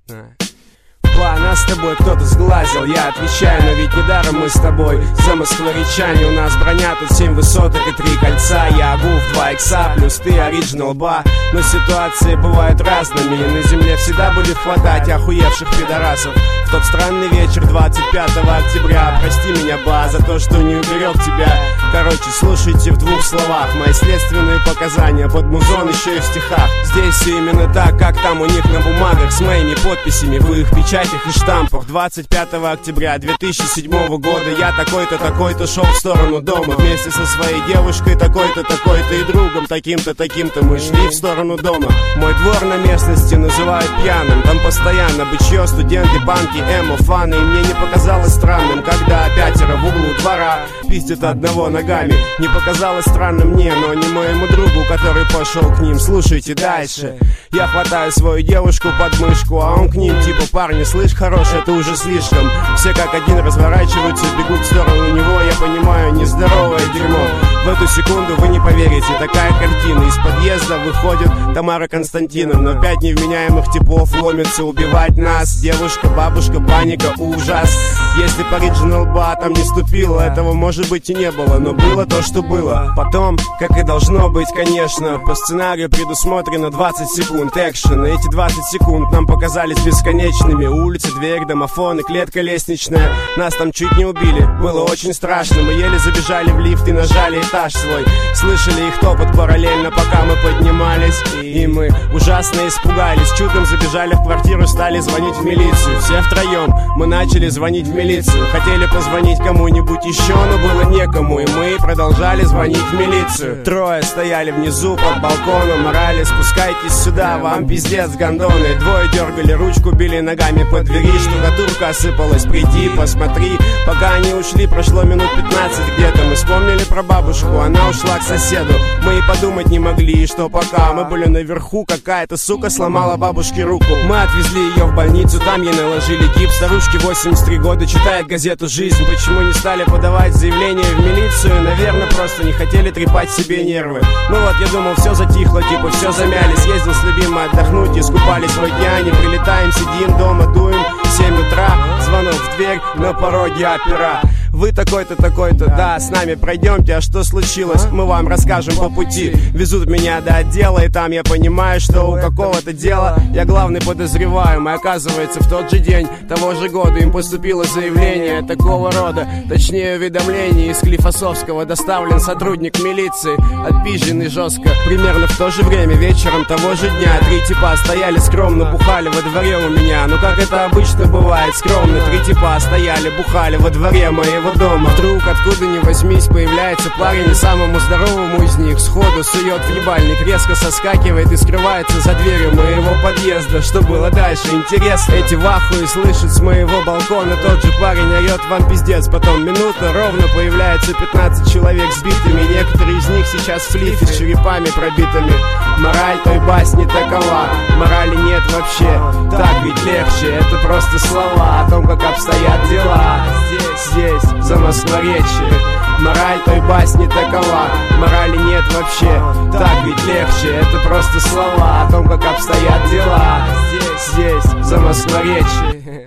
Нас с тобой кто-то сглазил, я отвечаю, но ведь недаром мы с тобой замоскворечане. У нас броня тут 7 высоток и 3 кольца. Я обув 2 икса, плюс ты оригинал ба. Но ситуации бывают разными, и на земле всегда будет хватать охуевших пидорасов. В тот странный вечер 25 октября прости меня, ба, за то, что не уберег тебя. Короче, слушайте в 2 словах мои следственные показания под музон еще и в стихах. Здесь все именно так, как там у них на бумагах, с моими подписями в их печатях и штампах. 25 октября 2007 года я такой-то, такой-то шел в сторону дома. Вместе со своей девушкой такой-то, такой-то и другом таким-то, таким-то мы шли в сторону дома. Мой двор на местности называют пьяным. Там постоянно бычье, студенты, банки, эмо, фаны. И мне не показалось странным, когда 5 в углу двора пиздят одного ногами. Не показалось странным мне, но не моему другу, который пошел к ним. Слушайте дальше. Я хватаю свою девушку под мышку, а он к ним типа: парни, слышь, хорош, это уже слишком. Все как один разворачиваются, бегут в сторону него. Я понимаю, нездоровое дерьмо. В эту секунду вы не поверите, такая картина. Из подъезда выходит Тамара Константиновна. 5 невменяемых типов ломятся убивать нас. Девушка, бабушка, паника, ужас. Если по оригинал ба там не ступила, этого может быть и не было, но было то, что было. Потом, как и должно быть, конечно, по сценарию предусмотрено 20 секунд экшена. Эти 20 секунд нам показались бесконечными. Улица, дверь, домофон и клетка лестничная. Нас там чуть не убили, было очень страшно. Мы еле забежали в лифт и нажали этаж свой. Слышали их топот параллельно, пока мы поднимались. И мы ужасно испугались. Чудом забежали в квартиру, стали звонить в милицию. Все втроем мы начали звонить в милицию. Хотели позвонить кому-нибудь еще, но было некому. И мы продолжали звонить в милицию. 3 стояли внизу под балконом, орали: спускайтесь сюда, вам пиздец, гондоны. 2 дергали ручку, били ногами по двери. Штукатурка осыпалась, приди, посмотри. Пока они ушли, прошло минут 15 где-то. Мы вспомнили про бабушку, она ушла к соседу. Мы и подумать не могли, что пока мы были наверху, какая-то сука сломала бабушке руку. Мы отвезли ее в больницу, там ей наложили гипс. Старушке 83 года, читает газету «Жизнь». Почему не стали подавать заявление в милицию? Наверное, просто не хотели трепать себе нервы. Ну вот, я думал, все затихло, типа все замяли. Съездил с любимой отдохнуть, искупались в океане. Прилетаем, сидим дома, дуем. 7 утра, звонок в дверь, на пороге опера. Вы такой-то, такой-то, да, с нами пройдемте. А что случилось, мы вам расскажем по пути. Везут меня до отдела, и там я понимаю, что у какого-то дела я главный подозреваемый. Оказывается, в тот же день того же года им поступило заявление такого рода. Точнее, уведомление из Склифосовского. Доставлен сотрудник милиции, отпизженный жестко. Примерно в то же время, вечером того же дня, 3 типа стояли скромно, бухали во дворе у меня. Ну как это обычно бывает, скромно. 3 типа стояли, бухали во дворе моего дома. Вдруг, откуда ни возьмись, появляется парень, и самому здоровому из них сходу сует в ебальник, резко соскакивает и скрывается за дверью моего подъезда. Что было дальше, интересно. Эти в ахуе слышат с моего балкона. Тот же парень орет: вам пиздец. Потом минута ровно, появляется 15 человек с битами. Некоторые из них сейчас в лифе с черепами пробитыми. Мораль той басни такова: морали нет вообще, так ведь легче. Это просто слова о том, как обстоят дела здесь, в Замоскворечье. Мораль той басни такова: морали нет вообще, так ведь легче. Это просто слова о том, как обстоят дела здесь, в Замоскворечье.